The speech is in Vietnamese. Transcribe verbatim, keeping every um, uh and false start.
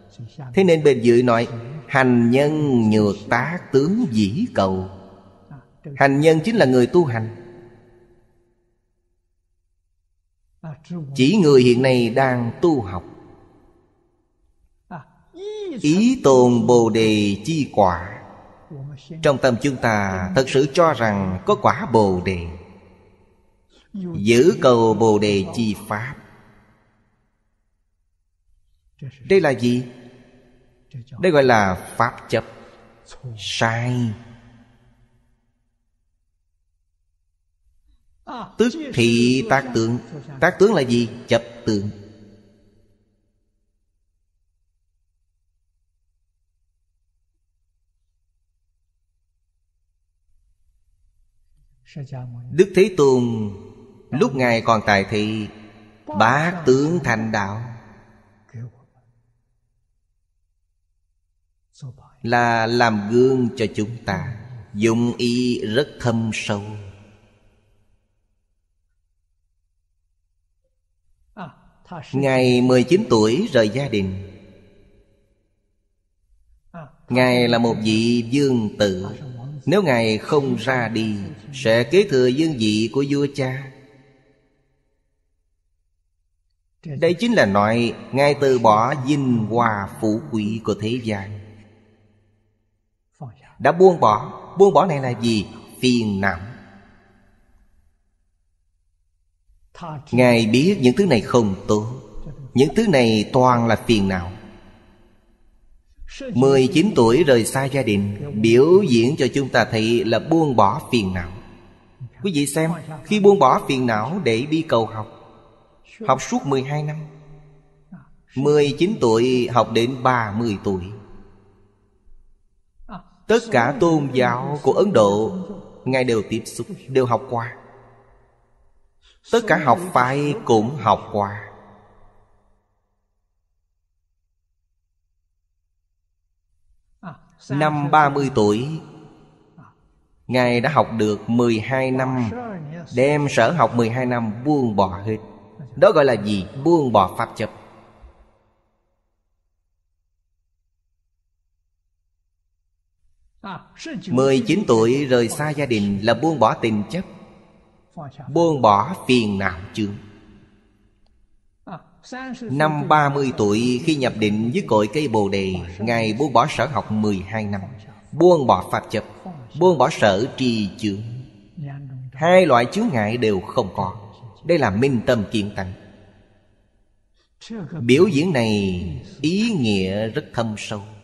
Thế nên bên dưới nói hành nhân nhược tác tướng dĩ cầu. Hành nhân chính là người tu hành. Chỉ người hiện nay đang tu học. Ý tồn Bồ Đề chi quả. Trong tâm chúng ta thật sự cho rằng có quả Bồ Đề. Giữ cầu Bồ Đề chi pháp. Đây là gì? Đây gọi là pháp chấp. Sai. Tức thị tác tướng. Tác tướng là gì? Chấp tướng. Đức Thế Tôn lúc Ngài còn tại thị, bát tướng thành đạo, là làm gương cho chúng ta. Dụng ý rất thâm sâu. Ngài mười chín tuổi rời gia đình. Ngài là một vị vương tử. Nếu Ngài không ra đi, sẽ kế thừa vương vị của vua cha. Đây chính là nói Ngài từ bỏ vinh hoa phú quý của thế gian. Đã buông bỏ. Buông bỏ này là gì? Phiền não. Ngài biết những thứ này không tốt. Những thứ này toàn là phiền não. Mười chín tuổi rời xa gia đình, biểu diễn cho chúng ta thấy là buông bỏ phiền não. Quý vị xem, khi buông bỏ phiền não để đi cầu học, học suốt mười hai năm. Mười chín tuổi học đến ba mươi tuổi. Tất cả tôn giáo của Ấn Độ Ngài đều tiếp xúc, đều học qua. Tất cả học phái cũng học qua. Năm ba mươi tuổi, Ngài đã học được mười hai năm. Đem sở học mười hai năm buông bỏ hết. Đó gọi là gì? Buông bỏ pháp chấp. Mười chín tuổi rời xa gia đình là buông bỏ tình chấp, buông bỏ phiền não chướng. Năm ba mươi tuổi khi nhập định với cội cây Bồ Đề, Ngài buông bỏ sở học mười hai năm, buông bỏ pháp chấp, buông bỏ sở trì chướng. Hai loại chướng ngại đều không có. Đây là minh tâm kiến tánh. Biểu diễn này ý nghĩa rất thâm sâu.